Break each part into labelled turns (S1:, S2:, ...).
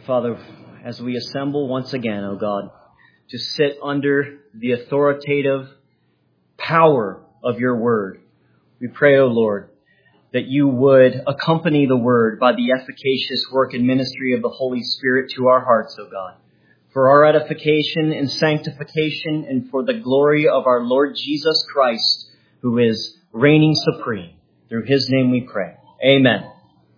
S1: Father, as we assemble once again, O God, to sit under the authoritative power of your word, we pray, O Lord, that you would accompany the word by the efficacious work and ministry of the Holy Spirit to our hearts, O God, for our edification and sanctification and for the glory of our Lord Jesus Christ, who is reigning supreme. Through his name we pray. Amen.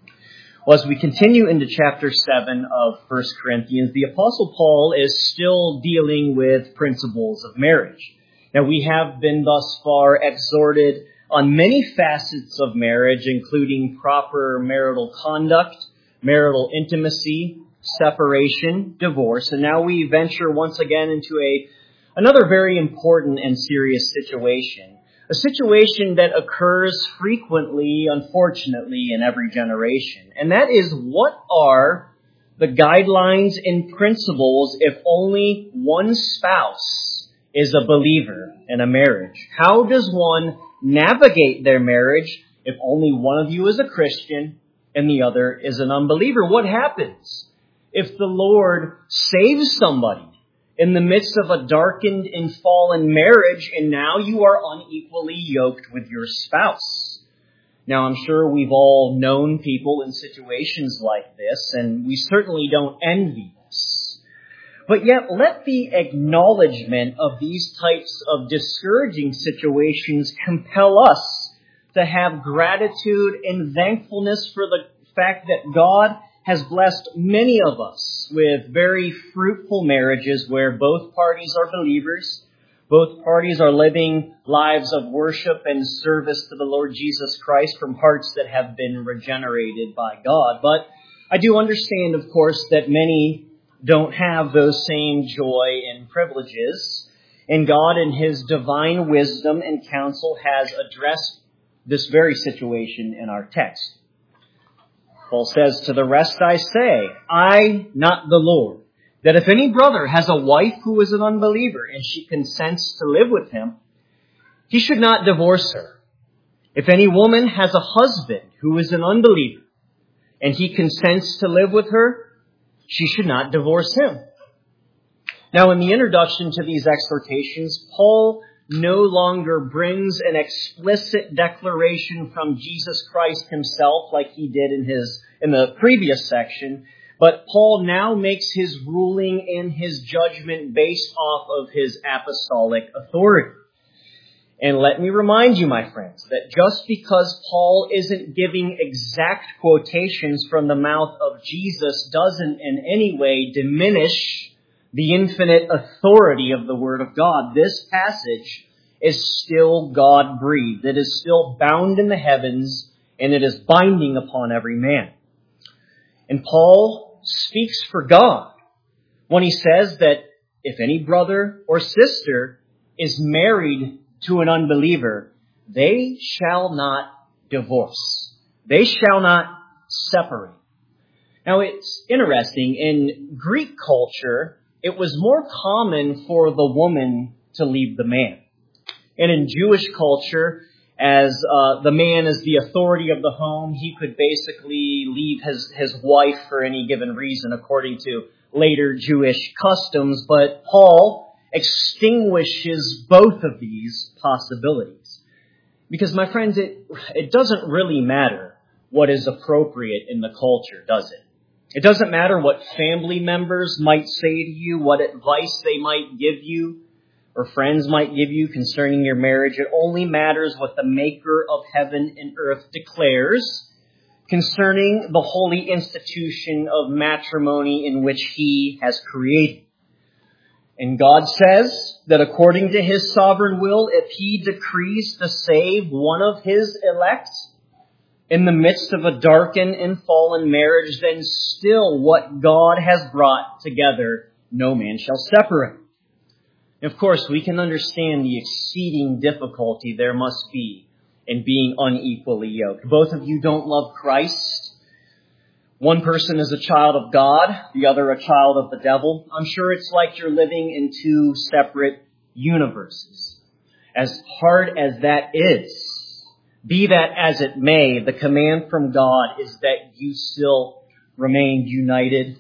S1: Well, as we continue into chapter 7 of 1 Corinthians, the Apostle Paul is still dealing with principles of marriage. Now, we have been thus far exhorted on many facets of marriage, including proper marital conduct, marital intimacy, separation, divorce, and now we venture once again into another very important and serious situation. A situation that occurs frequently, unfortunately, in every generation. And that is, what are the guidelines and principles if only one spouse is a believer in a marriage? How does one navigate their marriage if only one of you is a Christian and the other is an unbeliever? What happens if the Lord saves somebody in the midst of a darkened and fallen marriage, and now you are unequally yoked with your spouse? Now, I'm sure we've all known people in situations like this, and we certainly don't envy this. But yet, let the acknowledgement of these types of discouraging situations compel us to have gratitude and thankfulness for the fact that God has blessed many of us with very fruitful marriages where both parties are believers, both parties are living lives of worship and service to the Lord Jesus Christ from hearts that have been regenerated by God. But I do understand, of course, that many don't have those same joy and privileges, and God in his divine wisdom and counsel has addressed this very situation in our text. Paul says, "To the rest I say, I, not the Lord, that if any brother has a wife who is an unbeliever and she consents to live with him, he should not divorce her. If any woman has a husband who is an unbeliever and he consents to live with her, she should not divorce him." Now, in the introduction to these exhortations, Paul no longer brings an explicit declaration from Jesus Christ himself like he did in the previous section, but Paul now makes his ruling and his judgment based off of his apostolic authority. And let me remind you, my friends, that just because Paul isn't giving exact quotations from the mouth of Jesus doesn't in any way diminish the infinite authority of the Word of God. This passage is still God-breathed. It is still bound in the heavens, and it is binding upon every man. And Paul speaks for God when he says that if any brother or sister is married to an unbeliever, they shall not divorce. They shall not separate. Now, it's interesting. In Greek culture, it was more common for the woman to leave the man. And in Jewish culture, as the man is the authority of the home, he could basically leave his wife for any given reason according to later Jewish customs. But Paul extinguishes both of these possibilities. Because, my friends, it doesn't really matter what is appropriate in the culture, does it? It doesn't matter what family members might say to you, what advice they might give you, or friends might give you concerning your marriage. It only matters what the Maker of heaven and earth declares concerning the holy institution of matrimony in which he has created. And God says that according to his sovereign will, if he decrees to save one of his elect in the midst of a darkened and fallen marriage, then still what God has brought together, no man shall separate. Of course, we can understand the exceeding difficulty there must be in being unequally yoked. Both of you don't love Christ. One person is a child of God, the other a child of the devil. I'm sure it's like you're living in two separate universes. As hard as that is, be that as it may, the command from God is that you still remain united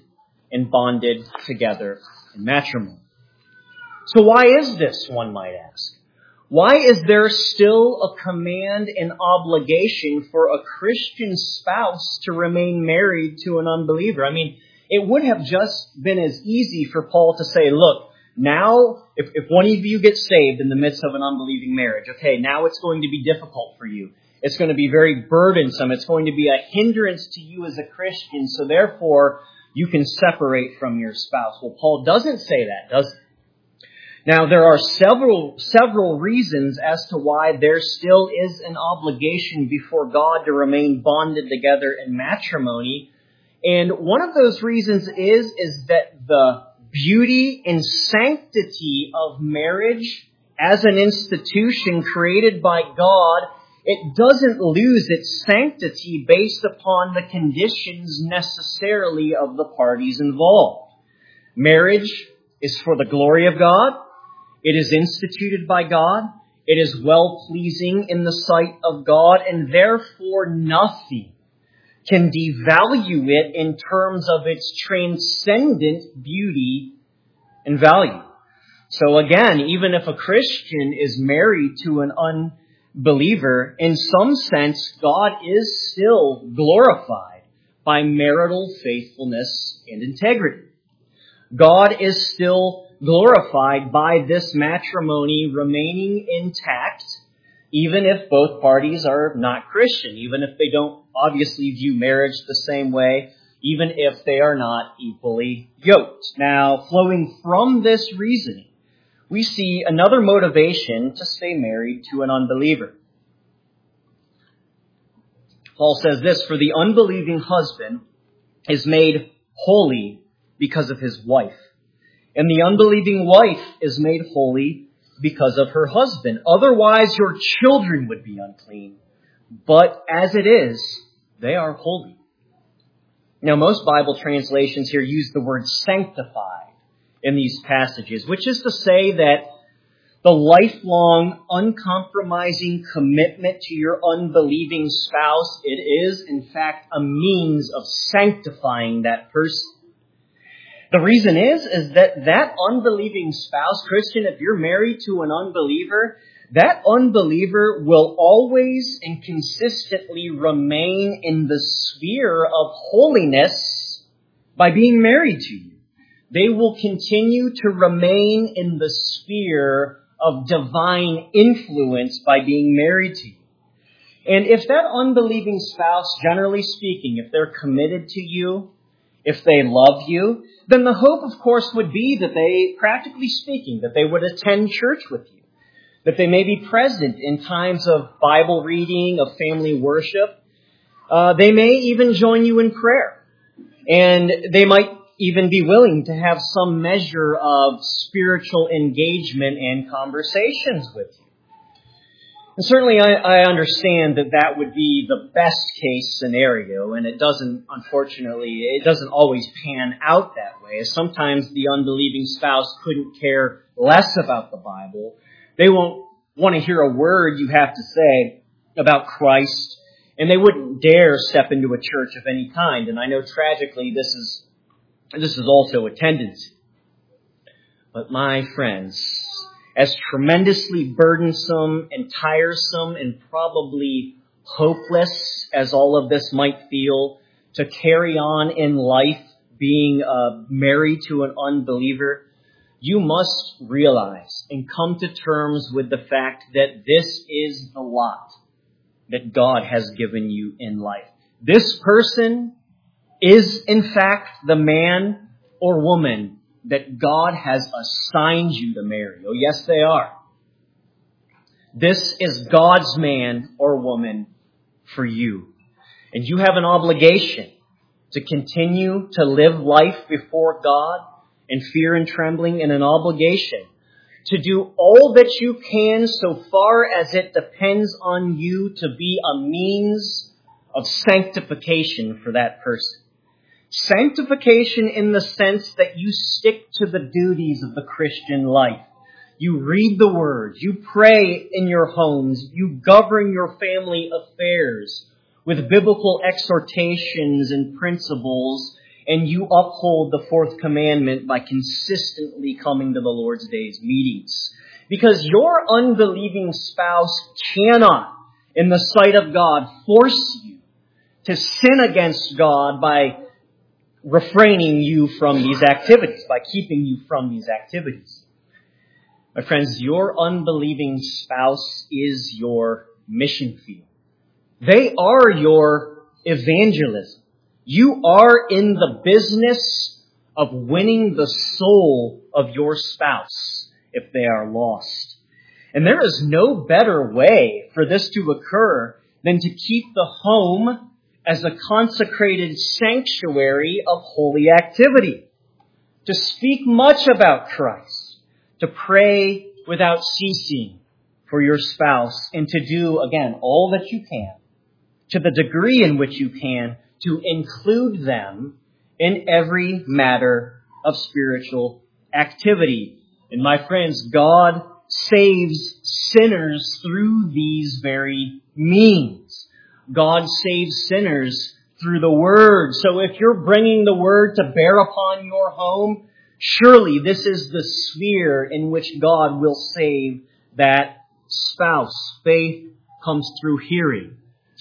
S1: and bonded together in matrimony. So why is this, one might ask? Why is there still a command and obligation for a Christian spouse to remain married to an unbeliever? I mean, it would have just been as easy for Paul to say, look, now, if one of you gets saved in the midst of an unbelieving marriage, okay, now it's going to be difficult for you. It's going to be very burdensome. It's going to be a hindrance to you as a Christian, so therefore, you can separate from your spouse. Well, Paul doesn't say that, does he? Now, there are several reasons as to why there still is an obligation before God to remain bonded together in matrimony. And one of those reasons is that the beauty and sanctity of marriage as an institution created by God, it doesn't lose its sanctity based upon the conditions necessarily of the parties involved. Marriage is for the glory of God. It is instituted by God. It is well-pleasing in the sight of God, and therefore nothing can devalue it in terms of its transcendent beauty and value. So again, even if a Christian is married to an unbeliever, in some sense, God is still glorified by marital faithfulness and integrity. God is still glorified by this matrimony remaining intact, even if both parties are not Christian, even if they don't obviously view marriage the same way, even if they are not equally yoked. Now, flowing from this reasoning, we see another motivation to stay married to an unbeliever. Paul says this, "For the unbelieving husband is made holy because of his wife, and the unbelieving wife is made holy because of her husband. Otherwise your children would be unclean, but as it is, they are holy." Now, most Bible translations here use the word sanctified in these passages, which is to say that the lifelong, uncompromising commitment to your unbelieving spouse, it is, in fact, a means of sanctifying that person. The reason is that unbelieving spouse, Christian, if you're married to an unbeliever, that unbeliever will always and consistently remain in the sphere of holiness by being married to you. They will continue to remain in the sphere of divine influence by being married to you. And if that unbelieving spouse, generally speaking, if they're committed to you, if they love you, then the hope, of course, would be that they, practically speaking, that they would attend church with you, that they may be present in times of Bible reading, of family worship. They may even join you in prayer, and they might even be willing to have some measure of spiritual engagement and conversations with you. And certainly I understand that would be the best case scenario, and it doesn't always pan out that way. Sometimes the unbelieving spouse couldn't care less about the Bible. They won't want to hear a word you have to say about Christ, and they wouldn't dare step into a church of any kind. And I know tragically this is also a tendency. But my friends, as tremendously burdensome and tiresome and probably hopeless as all of this might feel, to carry on in life being married to an unbeliever, you must realize and come to terms with the fact that this is the lot that God has given you in life. This person is, in fact, the man or woman that God has assigned you to marry. Oh, yes, they are. This is God's man or woman for you. And you have an obligation to continue to live life before God in fear and trembling, and an obligation to do all that you can so far as it depends on you to be a means of sanctification for that person. Sanctification in the sense that you stick to the duties of the Christian life. You read the Word. You pray in your homes. You govern your family affairs with biblical exhortations and principles. and you uphold the fourth commandment by consistently coming to the Lord's Days meetings. Because your unbelieving spouse cannot, in the sight of God, force you to sin against God by refraining you from these activities, by keeping you from these activities. My friends, your unbelieving spouse is your mission field. They are your evangelism. You are in the business of winning the soul of your spouse if they are lost. And there is no better way for this to occur than to keep the home as a consecrated sanctuary of holy activity, to speak much about Christ, to pray without ceasing for your spouse, and to do, again, all that you can, to the degree in which you can, to include them in every matter of spiritual activity. And my friends, God saves sinners through these very means. God saves sinners through the Word. So if you're bringing the Word to bear upon your home, surely this is the sphere in which God will save that spouse. Faith comes through hearing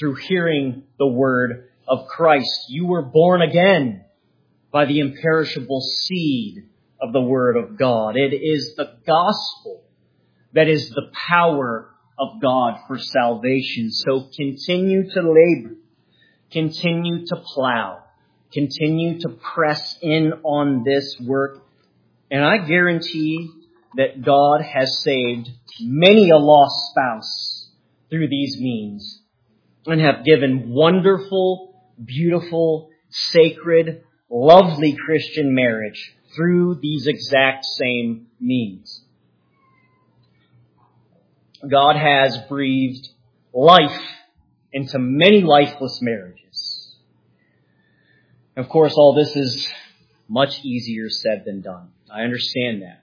S1: the Word of Christ. You were born again by the imperishable seed of the Word of God. It is the gospel that is the power of God for salvation. So continue to labor, continue to plow, continue to press in on this work. And I guarantee that God has saved many a lost spouse through these means and have given wonderful, beautiful, sacred, lovely Christian marriage through these exact same means. God has breathed life into many lifeless marriages. Of course, all this is much easier said than done. I understand that.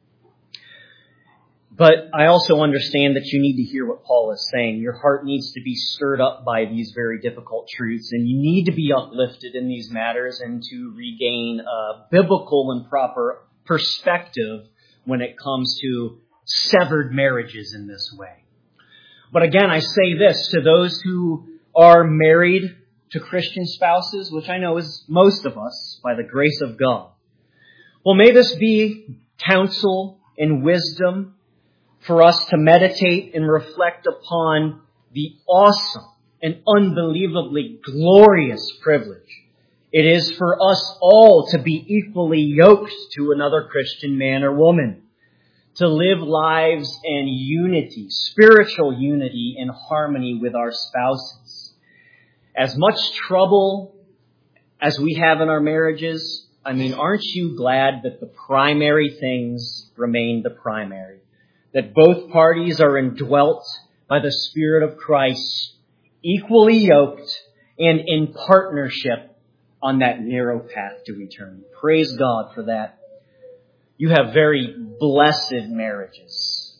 S1: But I also understand that you need to hear what Paul is saying. Your heart needs to be stirred up by these very difficult truths, and you need to be uplifted in these matters and to regain a biblical and proper perspective when it comes to severed marriages in this way. But again, I say this to those who are married to Christian spouses, which I know is most of us, by the grace of God. Well, may this be counsel and wisdom for us to meditate and reflect upon the awesome and unbelievably glorious privilege it is for us all to be equally yoked to another Christian man or woman, to live lives in unity, spiritual unity and harmony with our spouses. As much trouble as we have in our marriages, aren't you glad that the primary things remain the primary? That both parties are indwelt by the Spirit of Christ, equally yoked and in partnership on that narrow path to eternity. Praise God for that. You have very blessed marriages.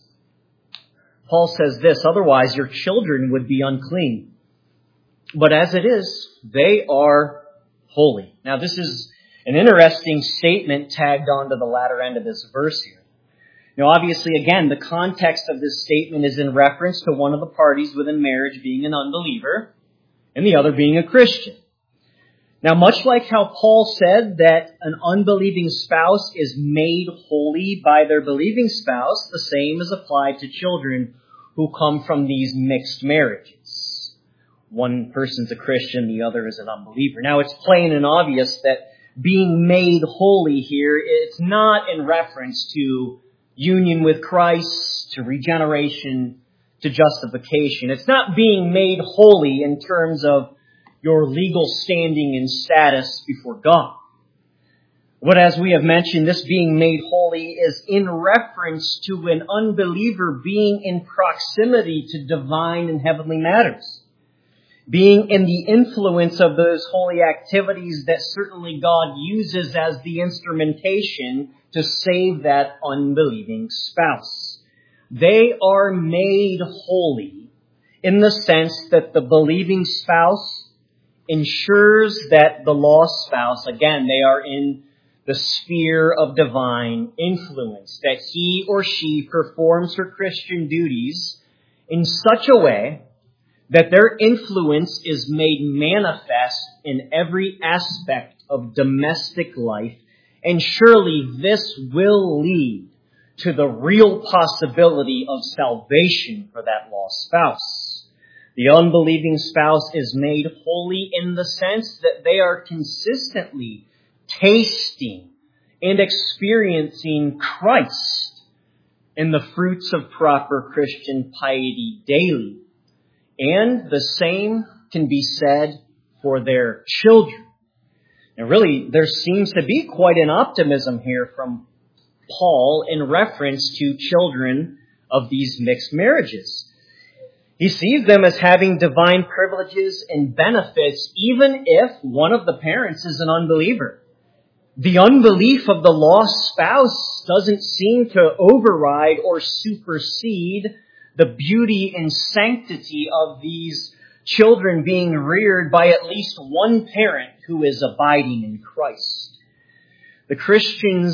S1: Paul says this, otherwise your children would be unclean. But as it is, they are holy. Now this is an interesting statement tagged onto the latter end of this verse here. Now obviously, again, the context of this statement is in reference to one of the parties within marriage being an unbeliever and the other being a Christian. Now, much like how Paul said that an unbelieving spouse is made holy by their believing spouse, the same is applied to children who come from these mixed marriages. One person's a Christian, the other is an unbeliever. Now, it's plain and obvious that being made holy here, it's not in reference to union with Christ, to regeneration, to justification. It's not being made holy in terms of your legal standing and status before God. But as we have mentioned, this being made holy is in reference to an unbeliever being in proximity to divine and heavenly matters, being in the influence of those holy activities that certainly God uses as the instrumentation to save that unbelieving spouse. They are made holy in the sense that the believing spouse ensures that the lost spouse, again, they are in the sphere of divine influence, that he or she performs her Christian duties in such a way that their influence is made manifest in every aspect of domestic life, and surely this will lead to the real possibility of salvation for that lost spouse. The unbelieving spouse is made holy in the sense that they are consistently tasting and experiencing Christ in the fruits of proper Christian piety daily. And the same can be said for their children. And really, there seems to be quite an optimism here from Paul in reference to children of these mixed marriages. He sees them as having divine privileges and benefits, even if one of the parents is an unbeliever. The unbelief of the lost spouse doesn't seem to override or supersede the beauty and sanctity of these children being reared by at least one parent who is abiding in Christ. The Christian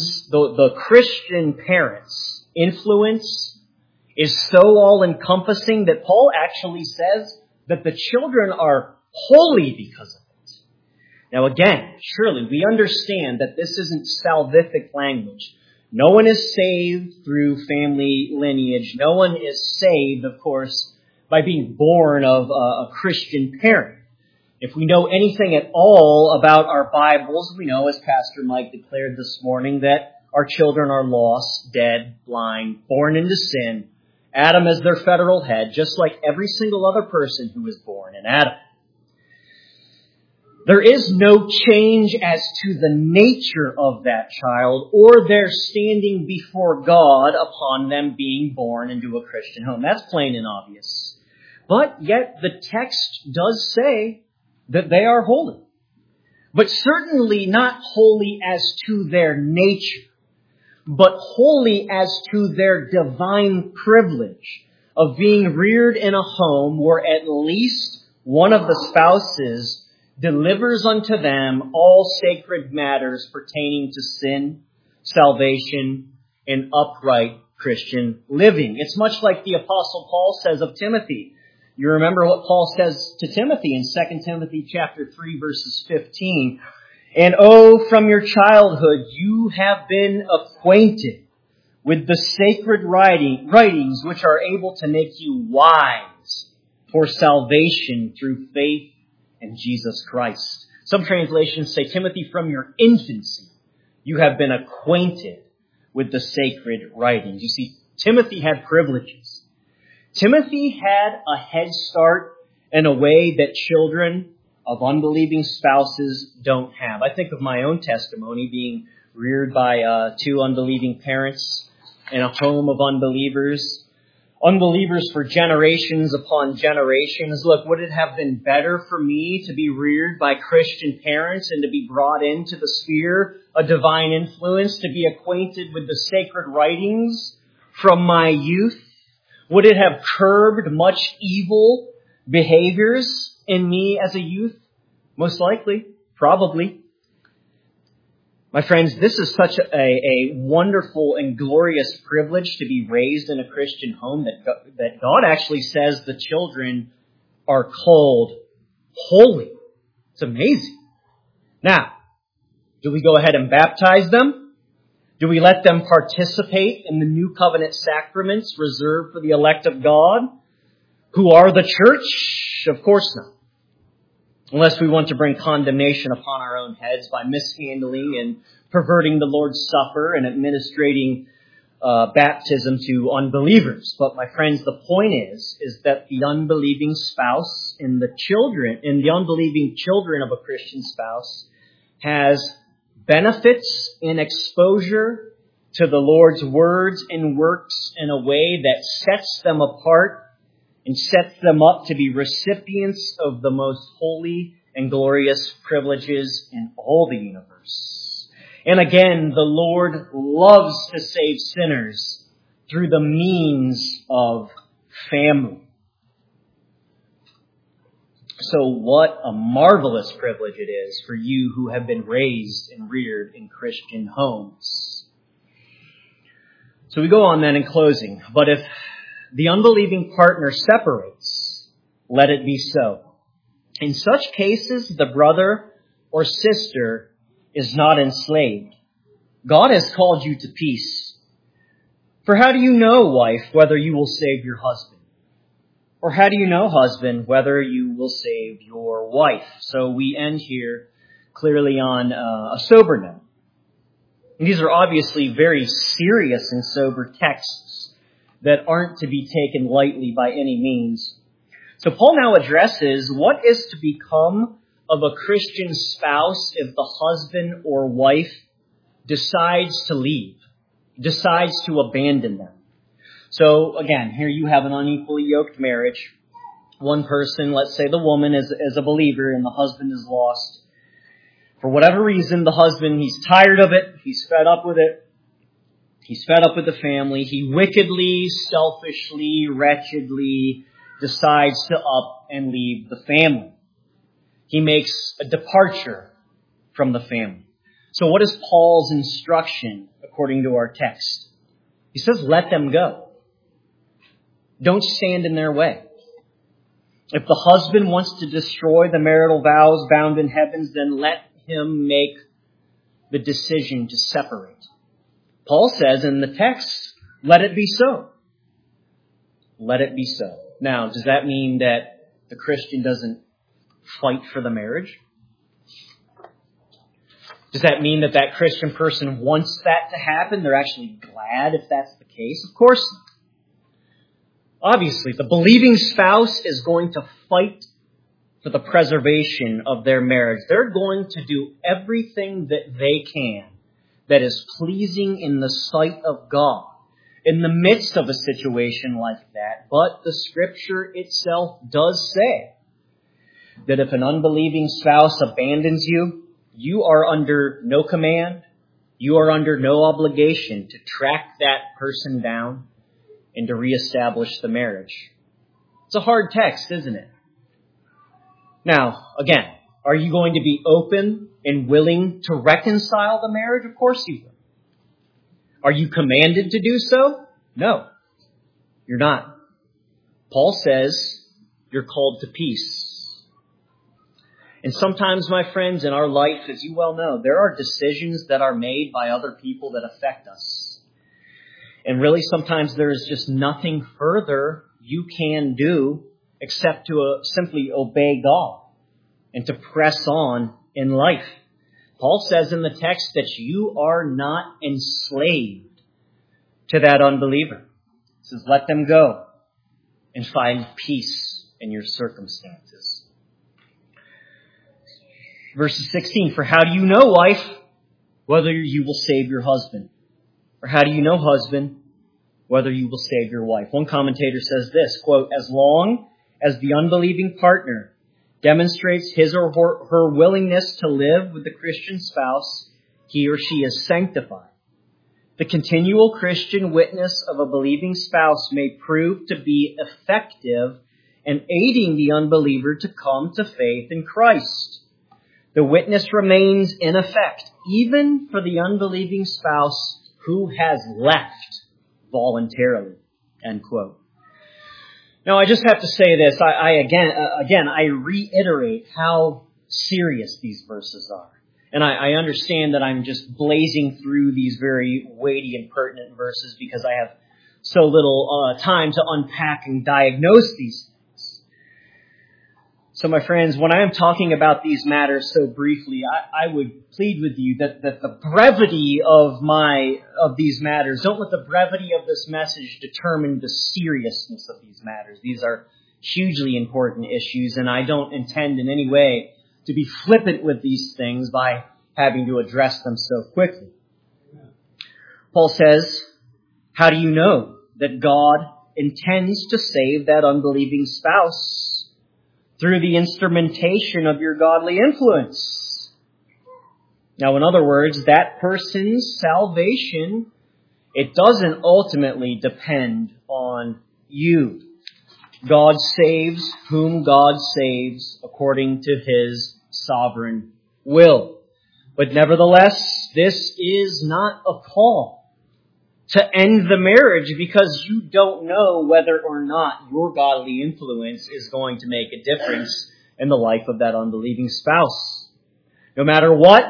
S1: parents' influence is so all-encompassing that Paul actually says that the children are holy because of it. Now again, surely we understand that this isn't salvific language. No one is saved through family lineage. No one is saved, of course, by being born of a Christian parent. If we know anything at all about our Bibles, we know, as Pastor Mike declared this morning, that our children are lost, dead, blind, born into sin. Adam as their federal head, just like every single other person who was born in Adam. There is no change as to the nature of that child or their standing before God upon them being born into a Christian home. That's plain and obvious. But yet the text does say that they are holy. But certainly not holy as to their nature, but holy as to their divine privilege of being reared in a home where at least one of the spouses delivers unto them all sacred matters pertaining to sin, salvation, and upright Christian living. It's much like the Apostle Paul says of Timothy. You remember what Paul says to Timothy in 2 Timothy chapter 3, verses 15. And from your childhood you have been acquainted with the sacred writings which are able to make you wise for salvation through faith in Jesus Christ. Some translations say, Timothy, from your infancy you have been acquainted with the sacred writings. You see, Timothy had privileges. Timothy had a head start in a way that children of unbelieving spouses don't have. I think of my own testimony, being reared by two unbelieving parents in a home of unbelievers. Unbelievers for generations upon generations. Look, would it have been better for me to be reared by Christian parents and to be brought into the sphere of divine influence, to be acquainted with the sacred writings from my youth? Would it have curbed much evil behaviors in me as a youth? Most likely, probably. My friends, this is such a wonderful and glorious privilege to be raised in a Christian home that God actually says the children are called holy. It's amazing. Now, do we go ahead and baptize them? Do we let them participate in the new covenant sacraments reserved for the elect of God, who are the church? Of course not. Unless we want to bring condemnation upon our own heads by mishandling and perverting the Lord's Supper and administrating baptism to unbelievers. But my friends, the point is that the unbelieving spouse and the unbelieving children of a Christian spouse has benefits and exposure to the Lord's words and works in a way that sets them apart and sets them up to be recipients of the most holy and glorious privileges in all the universe. And again, the Lord loves to save sinners through the means of family. So what a marvelous privilege it is for you who have been raised and reared in Christian homes. So we go on then in closing. But if the unbelieving partner separates, let it be so. In such cases, the brother or sister is not enslaved. God has called you to peace. For how do you know, wife, whether you will save your husband? Or how do you know, husband, whether you will save your wife? So we end here clearly on a sober note. And these are obviously very serious and sober texts that aren't to be taken lightly by any means. So Paul now addresses what is to become of a Christian spouse if the husband or wife decides to leave, decides to abandon them. So again, here you have an unequally yoked marriage. One person, let's say the woman, is a believer and the husband is lost. For whatever reason, the husband, he's tired of it. He's fed up with it. He's fed up with the family. He wickedly, selfishly, wretchedly decides to up and leave the family. He makes a departure from the family. So what is Paul's instruction according to our text? He says, let them go. Don't stand in their way. If the husband wants to destroy the marital vows bound in heavens, then let him make the decision to separate. Paul says in the text, let it be so. Let it be so. Now, does that mean that the Christian doesn't fight for the marriage? Does that mean that that Christian person wants that to happen? They're actually glad if that's the case? Of course not. Obviously, the believing spouse is going to fight for the preservation of their marriage. They're going to do everything that they can that is pleasing in the sight of God in the midst of a situation like that. But the Scripture itself does say that if an unbelieving spouse abandons you, you are under no command, you are under no obligation to track that person down and to reestablish the marriage. It's a hard text, isn't it? Now, again, are you going to be open and willing to reconcile the marriage? Of course you will. Are you commanded to do so? No, you're not. Paul says you're called to peace. And sometimes, my friends, in our life, as you well know, there are decisions that are made by other people that affect us. And really, sometimes there is just nothing further you can do except to simply obey God and to press on in life. Paul says in the text that you are not enslaved to that unbeliever. He says, let them go and find peace in your circumstances. Verse 16, for how do you know, wife, whether you will save your husband? Or how do you know, husband, whether you will save your wife? One commentator says this, quote, as long as the unbelieving partner demonstrates his or her willingness to live with the Christian spouse, he or she is sanctified. The continual Christian witness of a believing spouse may prove to be effective in aiding the unbeliever to come to faith in Christ. The witness remains in effect, even for the unbelieving spouse who has left voluntarily. End quote. Now, I just have to say this. I reiterate how serious these verses are. And I understand that I'm just blazing through these very weighty and pertinent verses because I have so little time to unpack and diagnose these things. So, my friends, when I am talking about these matters so briefly, I would plead with you that the brevity of these matters, don't let the brevity of this message determine the seriousness of these matters. These are hugely important issues, and I don't intend in any way to be flippant with these things by having to address them so quickly. Paul says, how do you know that God intends to save that unbelieving spouse? Through the instrumentation of your godly influence. Now, in other words, that person's salvation, it doesn't ultimately depend on you. God saves whom God saves according to his sovereign will. But nevertheless, this is not a call to end the marriage because you don't know whether or not your godly influence is going to make a difference in the life of that unbelieving spouse. No matter what,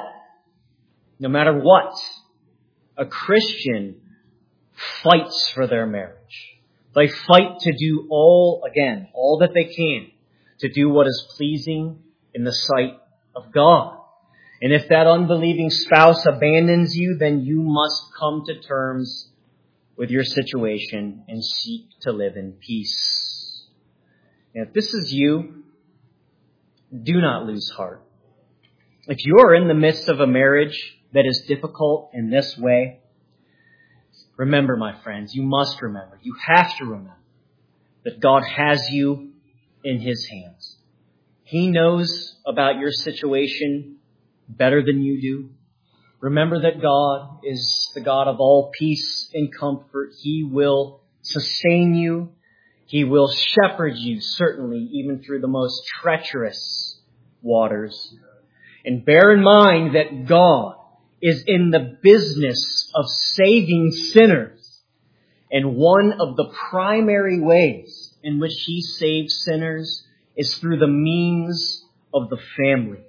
S1: a Christian fights for their marriage. They fight to do all that they can to do what is pleasing in the sight of God. And if that unbelieving spouse abandons you, then you must come to terms with your situation and seek to live in peace. And if this is you, do not lose heart. If you are in the midst of a marriage that is difficult in this way, remember, my friends, you have to remember that God has you in his hands. He knows about your situation better than you do. Remember that God is the God of all peace and comfort. He will sustain you. He will shepherd you, certainly, even through the most treacherous waters. And bear in mind that God is in the business of saving sinners. And one of the primary ways in which he saves sinners is through the means of the family.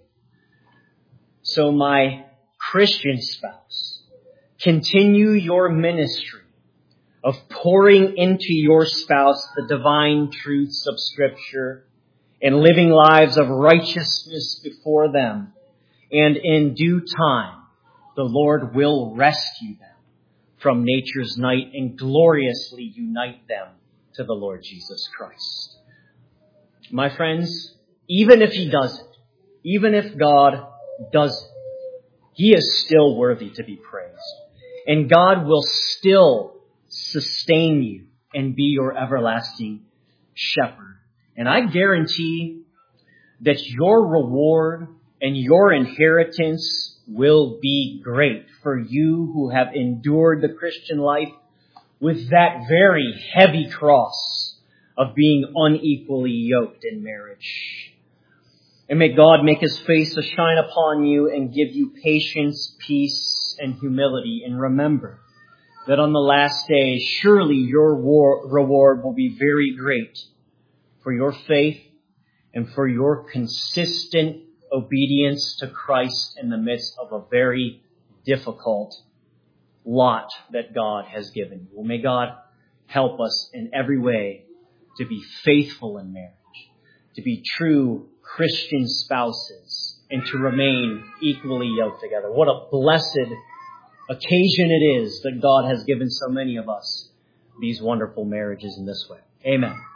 S1: So my Christian spouse, continue your ministry of pouring into your spouse the divine truths of Scripture and living lives of righteousness before them. And in due time, the Lord will rescue them from nature's night and gloriously unite them to the Lord Jesus Christ. My friends, even if he doesn't, even if God doesn't, he is still worthy to be praised. And God will still sustain you and be your everlasting shepherd. And I guarantee that your reward and your inheritance will be great for you who have endured the Christian life with that very heavy cross of being unequally yoked in marriage. And may God make his face to shine upon you and give you patience, peace, and humility. And remember that on the last day, surely your reward will be very great for your faith and for your consistent obedience to Christ in the midst of a very difficult lot that God has given you. Well, may God help us in every way to be faithful in marriage, to be true Christian spouses, and to remain equally yoked together. What a blessed occasion it is that God has given so many of us these wonderful marriages in this way. Amen.